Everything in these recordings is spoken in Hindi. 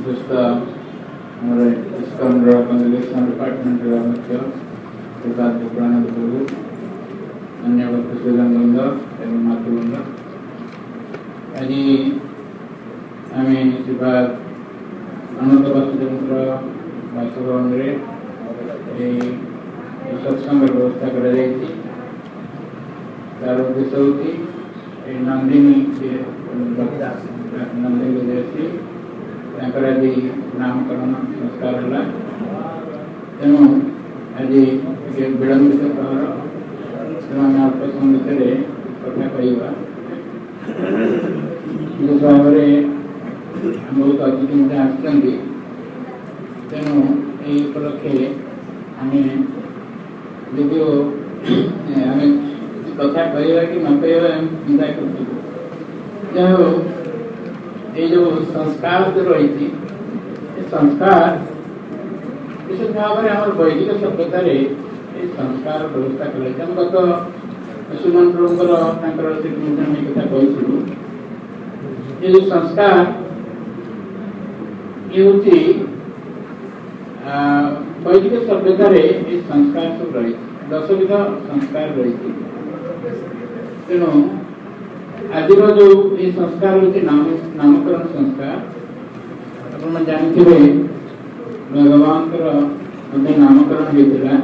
just हमारे कॉन्ग्रेगेशन डिपार्टमेंट मुख्य प्रसाद पुरानंद प्रभु अन्य भक्त श्रीरंगबंद एवं मातृबंद आज आम श्रीपाद अनंत वासुदेव बासभवन सत्संग व्यवस्था कर तार उद्देश्य हूँ नंदिनी नंदिनी आज नामकरण संस्कार है तेणु आज विलंबित प्रहर तेना अल्प समय भितर कथा कहवा जो भाव बहुत अतिथि आसती तेणु ये उपलक्षे आम यदि आम कथा कहवा कि न कहवा चिंता कर ये जो संस्कार जो रही संस्कार विशेष भाव में आम वैदिक सभ्यता संस्कार व्यवस्था कर गत सुमन प्रभुकर कथा कहूँ ये जो संस्कार ये हूँ वैदिक सभ्यता संस्कार सब रही 10 विध संस्कार रही तेणु आज जो ये संस्कार होती नामकरण संस्कार आप जानते भगवान नामकरण होता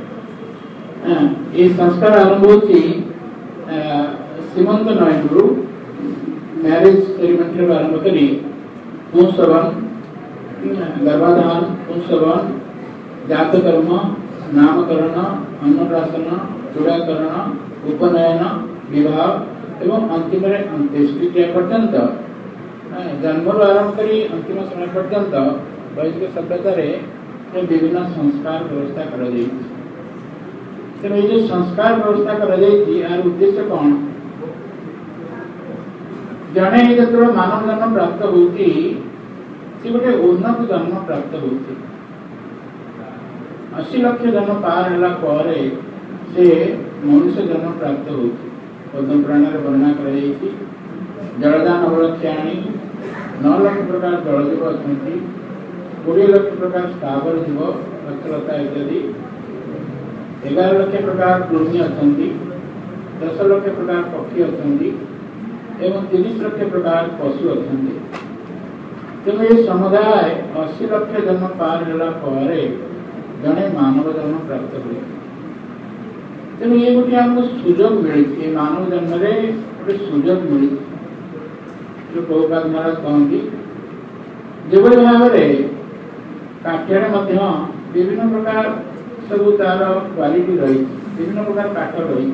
ये संस्कार आरंभ होती सीमंत नयन मैरिज सेरेमनी आरंभ कर पुंसवन गर्भाधान पुंसवन जातकर्म नामकरण अन्नप्राशन चूड़ाकरण उपनयन विवाह एवं अंतिम अंत्येष्टि क्रिया पर्यंत जन्म आरंभ कर अंतिम समय पर्यंत वैदिक सभ्यता विभिन्न संस्कार व्यवस्था कर जो संस्कार व्यवस्था कर यार उद्देश्य कौन जड़े जो मानव जन्म प्राप्त होती गोटे उन्नत जन्म प्राप्त होती 80 लाख जन्म पार है से मनुष्य जन्म प्राप्त होती पद्म पुराण वर्णना कर जलदान अवलक्ष्याणी 9 लाख प्रकार जलजीव अच्छा 20 लाख प्रकार स्थावर जीव गछलता इत्यादि 11 लाख प्रकार कृमि अच्छा 10 लाख प्रकार पक्षी अच्छा एवं 30 लाख प्रकार पशु अच्छा तेणु ये समुदाय 80 लाख जन्म पार है जड़े मानव जन्म प्राप्त हुए तेणु ये गोटे आमको सुजोग मिली मानव जन्म गोटे सुजोग मिली जो प्रभुपाद महाराज कहती जो भाव में काठर विभिन्न प्रकार सब तार क्वालिटी रही विभिन्न प्रकार काठ रही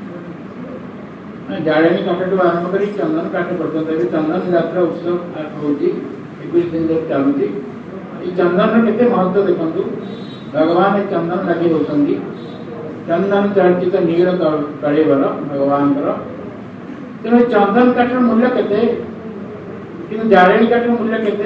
जाड़ेनी काठ आरंभ कर चंदन काठ पर्यटन चंदन यात्रा उत्सव हो 21 दिन तक चलती चंदन के महत्व देखु भगवान चंदन लगे होती चंदन चर्चित नील कलेवर भगवान तेणु चंदन काठर मूल्य केते कि जाड़ेनी काठर मूल्य केते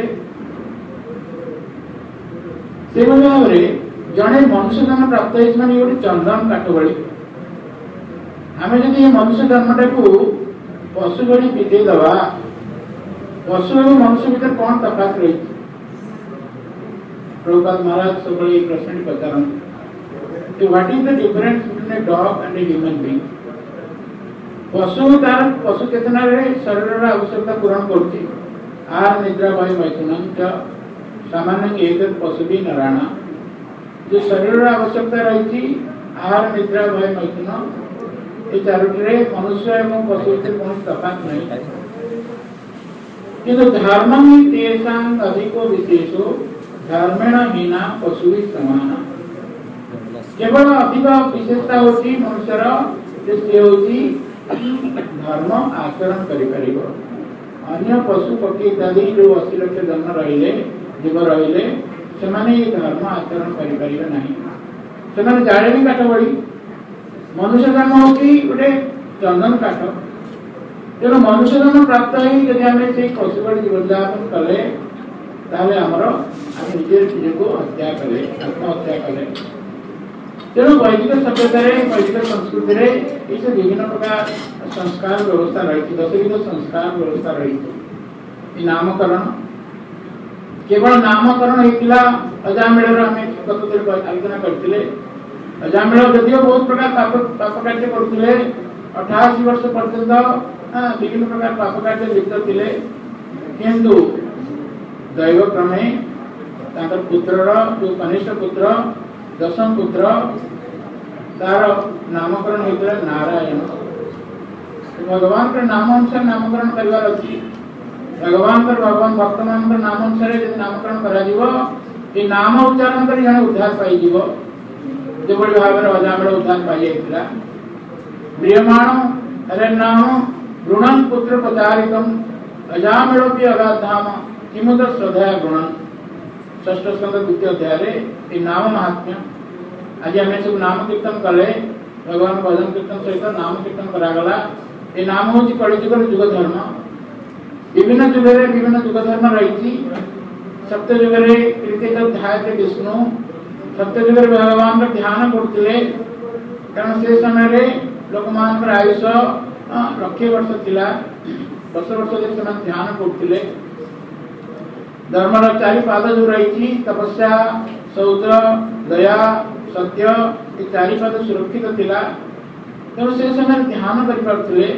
से भाव में जड़े मनुष्य जन्म प्राप्त होती गोटे चंदन काठ भली आम जब ये मनुष्य जन्मटा को पशु भली विदे दवा पशु और मनुष्य भीतर कौन तफात रही प्रभुपाद महाराज सब प्रश्न पचारती what is the difference between a dog and a human being पशु तार पशु चेतना शरीर आवश्यकता पूरण करती आहार निद्रा भय मैथुन सामान्य एक पशु भी नारायण जो शरीर आवश्यकता रही आहार निद्रा भय मैथुन ये चारोटी मनुष्य और पशु कौन तफात नहीं किंतु धर्म ही तेषां अधिको विशेषो धर्मेण हीना पशु समान केवल अधिक विशेषता होती मनुष्यर धर्म आचरण कर अन्य पशु पक्षी इत्यादि जो 80 लाख जन्म रहिले जीव रहिले से धर्म आचरण कर जाड़ेनी काठ बड़ी मनुष्य जन्म होती गोटे चंदन काठ तेणु मनुष्य जन्म प्राप्त होती आम से पशु बड़ी जीवन यापन कले आमर आम निजे निजे को हत्या कले आत्महत्या कले तेणु वैदिक सभ्यता वैदिक संस्कृति ये विभिन्न प्रकार संस्कार व्यवस्था रही 10 विध संस्कार व्यवस्था रही नामकरण केवल नामकरण होता अजामिल आम गत आलोचना करते अजामिल जदिव बहुत प्रकार पाप कार्य करते 88 वर्ष पर्यंत विभिन्न प्रकार पाप कार्य लिप्त थे किंतु दैव क्रमे पुत्र जो कनिष्ठ पुत्र दशम पुत्र तार नामकरण होता नारायण। भगवान के नाम अनुसार नामकरण करार अच्छी भगवान भगवान भक्त मान नाम अनुसार यदि नामकरण कर नाम उच्चारण कर जड़े उद्धार पाई जो भाव में अजामिल उद्धार पाई जाता प्रियमाण अरे नाम ऋणम पुत्र प्रचारितम अजामिलोपि अगाधाम किमुद श्रद्धा गुणन। षष्ठ स्कंद द्वितीय अध्याय नाम महात्म्य आज आम सब नाम कीर्तन कले भगवान भजन कीर्तन सहित नाम कीर्तन करागला। ये नाम हूँ कलिजुगर जुग धर्म विभिन्न जुगे विभिन्न जुग धर्म रही सप्त जुगे कृत्य ध्याते विष्णु सप्त जुगे भगवान का ध्यान करते कारण से समय लोक मान आयुष लक्षे वर्ष थिला 10 वर्ष ध्यान करते धर्मर चारि पाद जो रही तपस्या शौच दया सत्य ये चारि पाद सुरक्षित थिला तेणु से समय ध्यान करें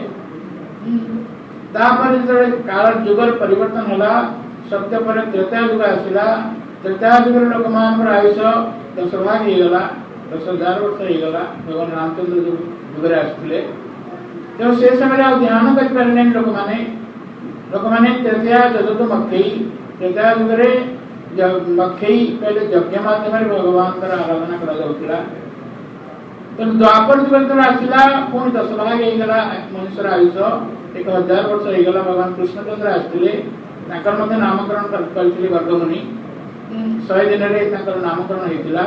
जो काल जुगर परिवर्तन है सत्य पर त्रेता जुग आसला त्रेता जुगर लोक मान आयुष 10 भाग होगला 10,000 वर्ष होगला भगवान रामचंद्र जुगर आसते तेणु से समय ध्यान करें लोक मैंने त्रेता जगत मक्खई त्रेता जुगे मक्खई पहले यज्ञ माध्यम भगवान का आराधना करा तेणु द्वापर जुग जो आसला पुणी 10 भाग होगला मनुष्य आयुष 1000 वर्ष होगला भगवान कृष्णचंद्र आसते नामकरण करते वर्गमुनि 100 दिन में नामकरण होता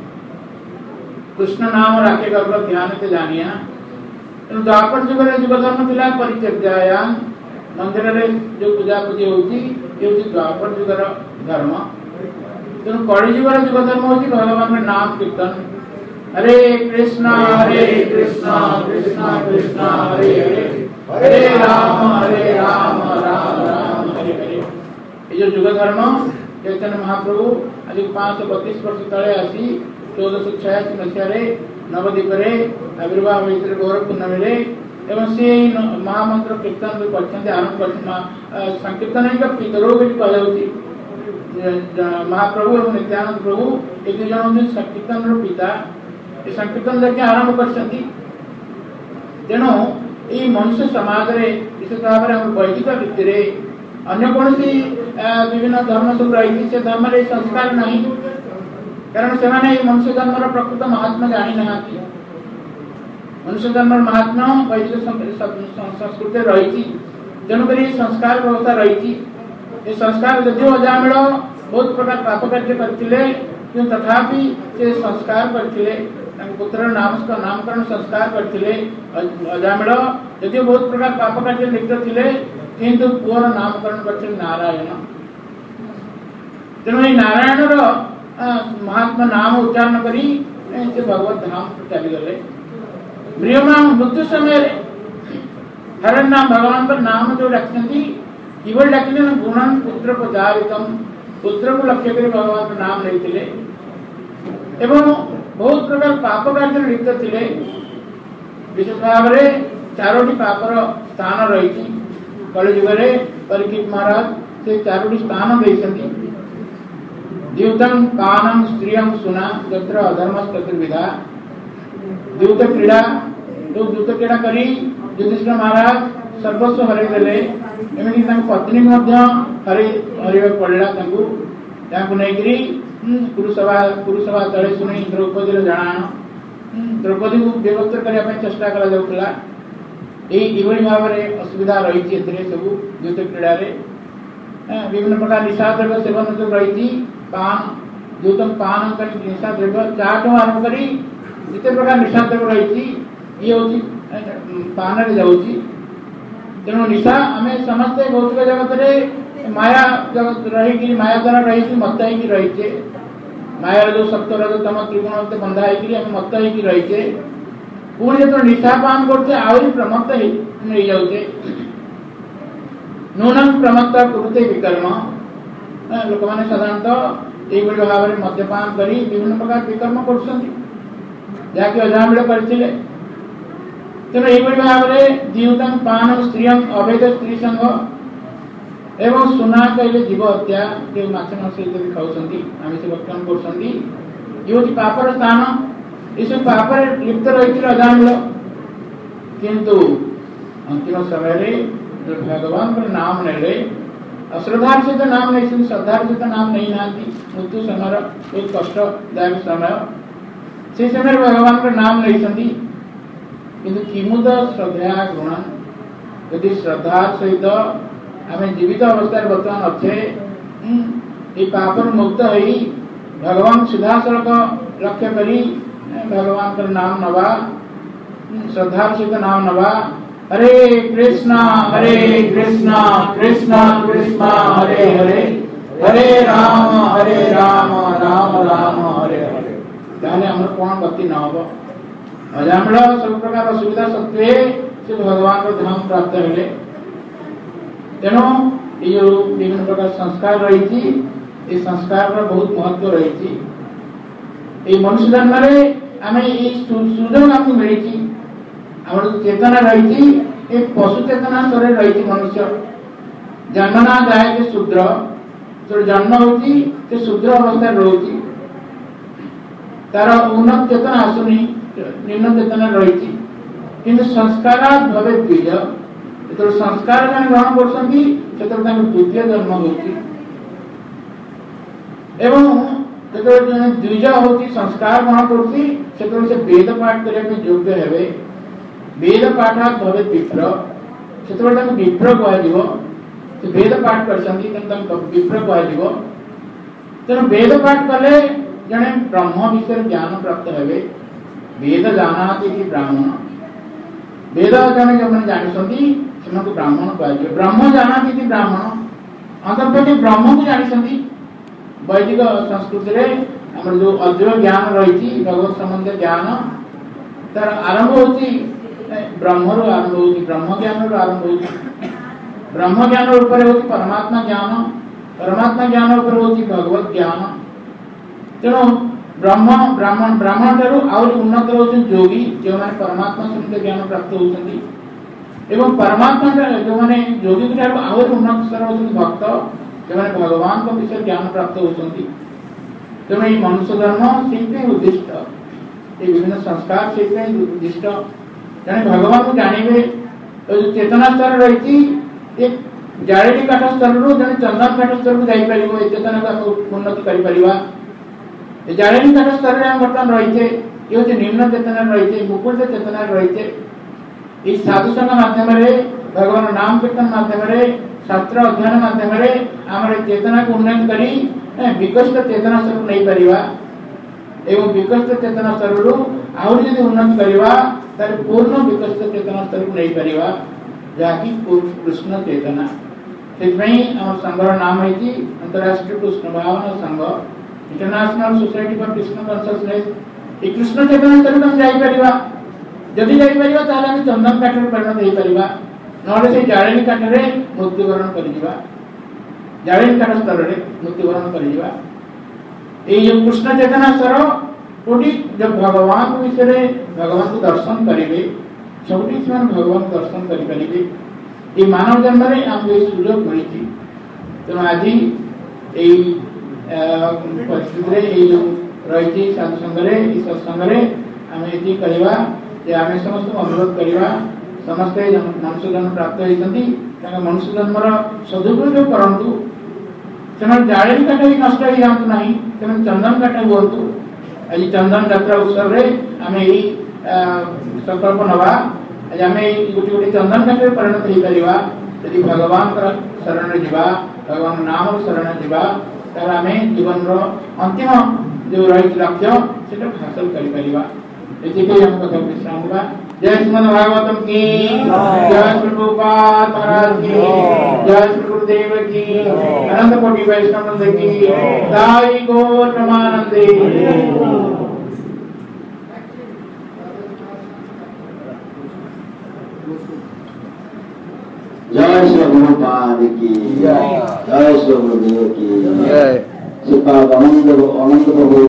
कृष्ण नाम राखे गर्भ ध्यान से जानिया तेणु द्वापर जुगे जुगधर्म था परिचर्या मंदिर में जो पूजा पूजी होती द्वापर जुगर धर्म तेणु कलिजुगर जुग धर्म हो भगवान का नाम कीर्तन हरे कृष्णा कृष्णा कृष्णा हरे हरे हरे राम राम राम हरे हरे। ये जो जुग धर्म चैतन्य महाप्रभु आज 532 वर्ष तले आसी 1486 मसीह नवद्वीप आविर्भाव होते गौरव पूर्णमी एवं से महामंत्र कीर्तन भी करते आरंभ कर संकीर्तन पितरों भी कहुच्छी महाप्रभु और नित्यानंद प्रभु ये दुई जन हूँ संकीर्तन पिता ये संकीर्तन जगह आरंभ कर तेणु ये मनुष्य समाज विशेष भाव में वैदिक रीति अन्य कौन विभिन्न धर्म सब रही से धर्म संस्कार नहीं कारण से मनुष्य धर्म प्रकृत महात्मा जानी ना मनुष्य धर्म महात्मा वैदिक संस्कृति रही तेणुक संस्कार व्यवस्था रही संस्कार जदिव अजामिल बहुत प्रकार पाप कार्य करते तथापि से संस्कार करते पुत्र नामकरण संस्कार करते अजामिल जदिव बहुत प्रकार पाप कार्य लिप्त थे किंतु पुअर नामकरण करते नारायण तेणु नारायण महात्मा नाम उच्चारण करी भगवत धाम चलीगले प्रियमा मृत्यु समय हर नाम भगवान पर नाम जो रखते केवल डाकिले गुणन पुत्र प्रचारितम पुत्र को लक्ष्य कर भगवान का नाम लेते एवं बहुत प्रकार पाप कार्य लिप्त थे विशेष भाव में 4टी पापर स्थान रही कलिजुगे परीक्षित महाराज से 4टी स्थान देते द्यूतम पानम स्त्रियम सुना जत्र अधर्म चतुर्विधा द्यूत क्रीड़ा जो द्यूत क्रीड़ा करी युधिष्ठिर महाराज सर्वस्व हरईदे एमती पत्नी हर पड़ा नहीं पुरुषभा तले शुणी द्रौपदी जनाण द्रौपदी को व्यवस्था करने चेष्टा कर भाव में असुविधा रही सब द्यूत क्रीड़ा विभिन्न प्रकार निशा द्रव्य सेवन जो रही पान द्यूतम पान कर निशा द्रव्य चाटू आरंभ कर जिते प्रकार निशा द्रव्य रही ये हूँ पान जाऊँगी तेणु निशा आम समस्ते भौतिक जगत माया जगत रही माया द्वारा रही मत रहीचे माया जो सप्त रज तम त्रिगुण बंधा होकर मत रहीचे पुणी जो निशा पान करते आहरी प्रमत्त हो जाऊे नूनम प्रमत्त कुरुते विकर्म लोक मैंने साधारणतः ये भाव में मद्यपान कर विभिन्न प्रकार विकर्म कर अजामिल करते तेणु ये भाव में जीवित पान स्त्री अवैध स्त्री संघ एवं सुना कहले जीव हत्या जो माछ मांस इत्यादि खाऊँ आमिष भक्षण कर पापर स्थान ये सब पापर लिप्त रही अजामिल किंतु अंतिम समय भगवान नाम नेले अश्रद्धार सहित नाम नहीं श्रद्धार सहित नाम नहीं ना मृत्यु समय एक कष्टदायक समय से समय भगवान नाम नहीं किंतु किमुद श्रद्धा गुण यदि श्रद्धा सहित आम जीवित अवस्था बर्तमान अच्छे ये पापर मुक्त हो भगवान सीधा सड़क लक्ष्य करी भगवान नाम नवा श्रद्धा सहित नाम नवा हरे कृष्णा कृष्णा कृष्णा हरे हरे हरे राम राम राम हरे हरे ताहले हमर कोन गति न हो अजामिल सब प्रकार असुविधा सत्वे से भगवान को धाम प्राप्त हेले तेणु ये जो विभिन्न प्रकार संस्कार रही ये संस्कार बहुत महत्व रही मनुष्य जन्म आम ये सुजोग आमको मिली आम चेतना रही पशु चेतना स्तर रही मनुष्य जन्मना जाए शूद्र जो जन्म होती शूद्र अवस्था रोची तार उन्नत चेतना आसुनी निम्न चेतना रही कि संस्कार भवे द्विज जो संस्कार ग्रहण कर द्वितीय जन्म होती जो द्विज होती संस्कार ग्रहण कर वेद पाठ करने योग्य हे वेद पाठात भवे विप्र से विप्र कह वेद पाठ कर विप्र कह तेणु वेद पाठ कले जड़े ब्रह्म विषय ज्ञान प्राप्त हे वेद जाना ब्राह्मण वेद जड़े जो मैंने जानते से ब्राह्मण कह ब्रह्म जाना ब्राह्मण अंतर्गत ब्रह्म को जानते वैदिक संस्कृति में जो अद्वैत ज्ञान रही भगवत संबंध ज्ञान तार आरंभ होती ब्रह्म आरंभ होती ब्रह्म ज्ञान आरंभ होती ब्रह्म ज्ञान ऊपर होती परमात्मा ज्ञान ऊपर होती भगवत ज्ञान तेणु ब्रह्म ब्राह्मण ब्राह्मण ठारू आउरी उन्नत होती योगी जो मैंने परमात्मा संबंध ज्ञान प्राप्त होती एवं परमात्मा जो मैंने योगी ठारू आउरी उन्नत स्तर होती भक्त जो मैंने भगवान को विषय ज्ञान प्राप्त होती तेणु ये मनुष्य धर्म से उद्दिष्ट ये विभिन्न संस्कार से उद्दिष्ट जने भगवान को जानवे चेतना स्तर रही एक जाड़ेटी काठ स्तर रू जने चंदन काठ स्तर को जाई परिबो ए चेतना को उन्नति करि परिबा ए जाड़ेटी काठ स्तर रे हम बर्तमान रही ये होते निम्न चेतना रही मुकुट चेतना रही इस साधु संघ माध्यम रे भगवान नाम कीर्तन माध्यम रे शास्त्र अध्ययन माध्यम रे हमर चेतना को उन्नति करी विकसित चेतना स्तर नहीं परिबा एवं विकसित चेतना स्तर रू आउर यदि उन्नति करवा तार पूर्ण विकसित चेतना स्तर को नहीं परिबा जाकी कृष्ण चेतना से संघर नाम है अंतरराष्ट्रीय कृष्ण भावना संघ International Society for Krishna consciousness ये कृष्ण चेतना स्तर को हम जाई परिबा जदि जाई परिबा ताले हम चंदन काठ रे परिणत होई परिबा नले से जाळेनी काठ रे मृत्युवरण करि जिबा जाळेनी काठ स्तर रे मृत्युवरण करि जिबा ये जो कृष्ण चेतना स्तर कोटी जब भगवान को विषय भगवान को दर्शन करेंगे सबुठी से भगवान को दर्शन करेंगे ये मानव जन्म में आमको ये सुजोग मिली तेणु आज परिस्थिति ये जो रही साधु संघ सत्संग आम ये कहवा आम समस्त अनुरोध करवा समस्ते मनुष्य जन्म प्राप्त होती मनुष्य जन्म सदुपयोग करूँ से जाड़ेनी काठ भी नष्ट हो जातु ना से चंदन काठ हूँ आज चंदन यात्रा उत्सव रे आम यही संकल्प नवा आज आम गोटे गोटे चंदन काठ परिणत हो पारा यदि भगवान शरण जावा भगवान नाम शरण जावा तार आम जीवन अंतिम जो रही लक्ष्य से हासिल कर कथा विश्राम हुआ। जय श्रीमद् भागवतम की जय श्री प्रभुपाद महाराज की जय श्री गुरुदेव की अनंत कोटि वैष्णव की दाई गौर प्रमानंदे। जय श्री प्रभुपाद की जय श्री गुरुदेव की जय। श्रीपाद अनंत प्रभु